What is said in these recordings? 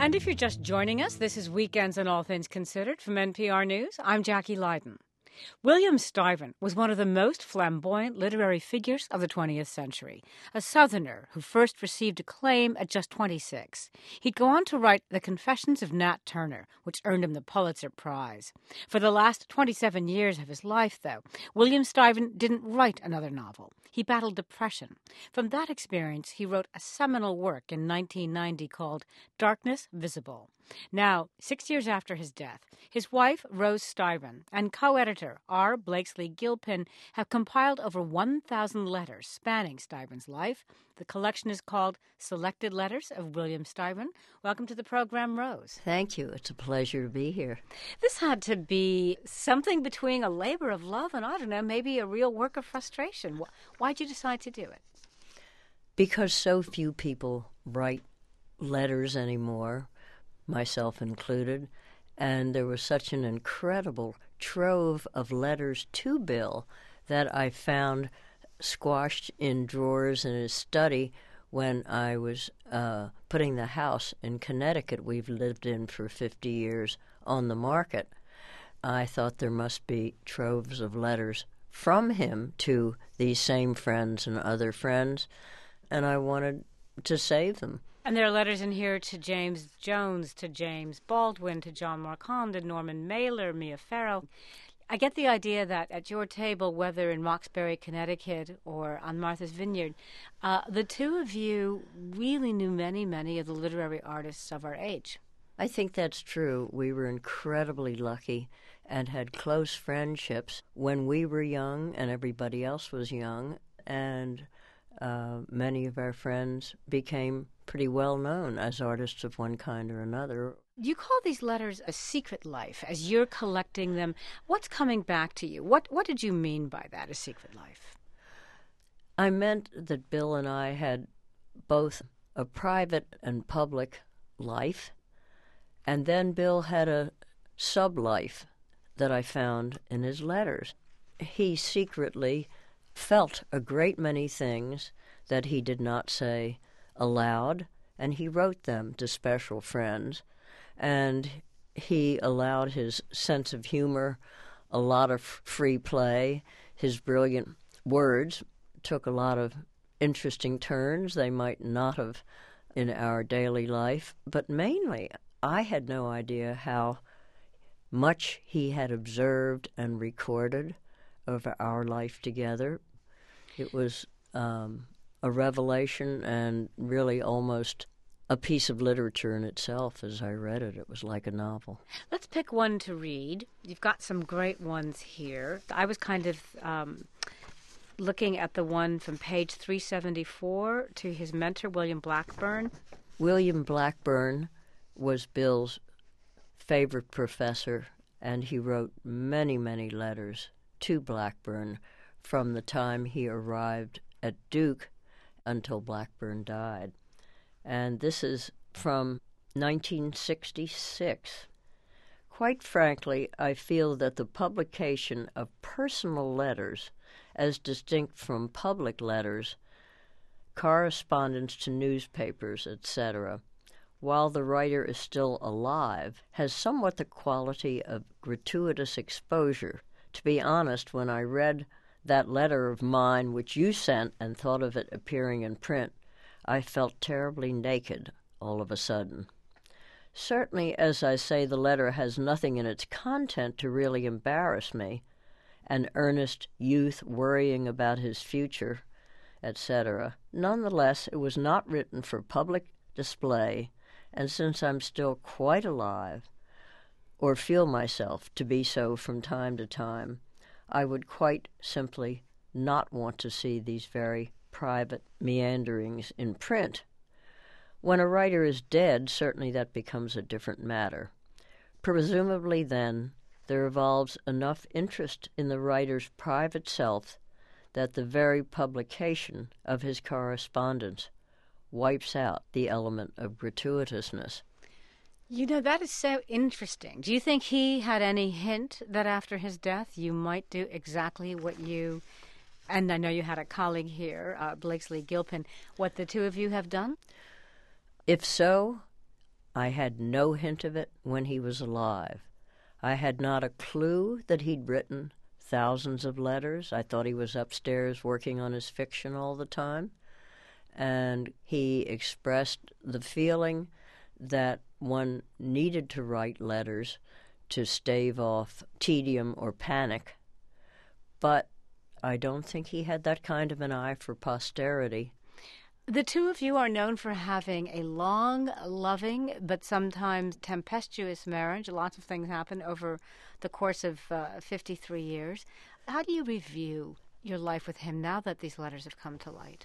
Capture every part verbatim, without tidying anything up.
And if you're just joining us, this is Weekends on All Things Considered from N P R News. I'm Jackie Leiden. William Stuyvesant was one of the most flamboyant literary figures of the twentieth century, a Southerner who first received acclaim at just twenty-six. He'd go on to write The Confessions of Nat Turner, which earned him the Pulitzer Prize. For the last twenty-seven years of his life, though, William Stuyvesant didn't write another novel. He battled depression. From that experience, he wrote a seminal work in nineteen ninety called Darkness Visible. Now, six years after his death, his wife, Rose Stuyvesant, and co-editor R. Blakesley Gilpin have compiled over one thousand letters spanning Stuyvesant's life. The collection is called Selected Letters of William Stuyvesant. Welcome to the program, Rose. Thank you. It's a pleasure to be here. This had to be something between a labor of love and, I don't know, maybe a real work of frustration. Why'd you decide to do it? Because so few people write letters anymore, myself included, and there was such an incredible trove of letters to Bill that I found squashed in drawers in his study when I was uh, putting the house in Connecticut we've lived in for fifty years on the market. I thought there must be troves of letters from him to these same friends and other friends, and I wanted to save them. And there are letters in here to James Jones, to James Baldwin, to John Marquand, to Norman Mailer, Mia Farrow. I get the idea that at your table, whether in Roxbury, Connecticut, or on Martha's Vineyard, uh, the two of you really knew many, many of the literary artists of our age. I think that's true. We were incredibly lucky and had close friendships when we were young and everybody else was young, and uh, many of our friends became pretty well known as artists of one kind or another. You call these letters a secret life as you're collecting them. What's coming back to you? What what did you mean by that, a secret life? I meant that Bill and I had both a private and public life, and then Bill had a sub-life that I found in his letters. He secretly felt a great many things that he did not say aloud, and he wrote them to special friends, and he allowed his sense of humor a lot of free play. His brilliant words took a lot of interesting turns they might not have in our daily life, but mainly I had no idea how much he had observed and recorded of our life together. It was um, a revelation and really almost a piece of literature in itself. As I read it, it was like a novel. Let's pick one to read. You've got some great ones here. I was kind of um, looking at the one from page three seventy-four to his mentor, William Blackburn. William Blackburn was Bill's favorite professor, and he wrote many, many letters to Blackburn from the time he arrived at Duke until Blackburn died. And this is from nineteen sixty-six. Quite frankly, I feel that the publication of personal letters, as distinct from public letters, correspondence to newspapers, et cetera, while the writer is still alive, has somewhat the quality of gratuitous exposure. To be honest, when I read that letter of mine which you sent and thought of it appearing in print, I felt terribly naked all of a sudden. Certainly, as I say, the letter has nothing in its content to really embarrass me. An earnest youth worrying about his future, et cetera. Nonetheless, it was not written for public display, and since I'm still quite alive, or feel myself to be so from time to time, I would quite simply not want to see these very private meanderings in print. When a writer is dead, certainly that becomes a different matter. Presumably then, there evolves enough interest in the writer's private self that the very publication of his correspondence wipes out the element of gratuitousness. You know, that is so interesting. Do you think he had any hint that after his death you might do exactly what you, and I know you had a colleague here, uh, Blakesley Gilpin, what the two of you have done? If so, I had no hint of it when he was alive. I had not a clue that he'd written thousands of letters. I thought he was upstairs working on his fiction all the time. And he expressed the feeling that one needed to write letters to stave off tedium or panic. But I don't think he had that kind of an eye for posterity. The two of you are known for having a long, loving, but sometimes tempestuous marriage. Lots of things happen over the course of uh, fifty-three years. How do you review your life with him now that these letters have come to light?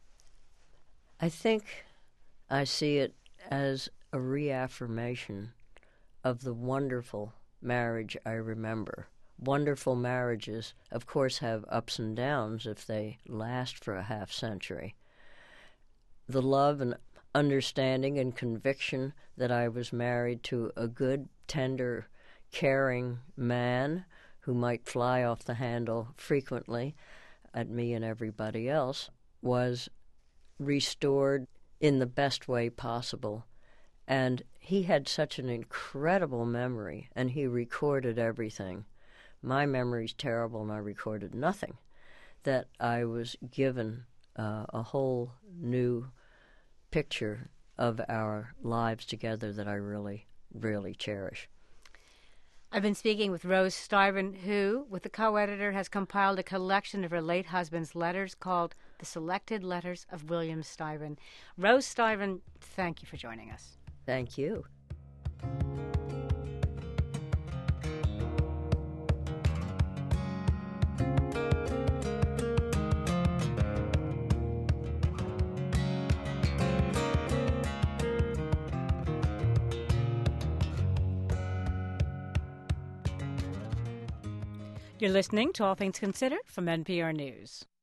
I think I see it as a reaffirmation of the wonderful marriage I remember. Wonderful marriages, of course, have ups and downs if they last for a half century. The love and understanding and conviction that I was married to a good, tender, caring man who might fly off the handle frequently at me and everybody else was restored in the best way possible. And he had such an incredible memory, and he recorded everything. My memory's terrible, and I recorded nothing, that I was given uh, a whole new picture of our lives together that I really, really cherish. I've been speaking with Rose Steiben, who, with the co-editor, has compiled a collection of her late husband's letters called The Selected Letters of William Steiben. Rose Steiben, thank you for joining us. Thank you. You're listening to All Things Considered from N P R News.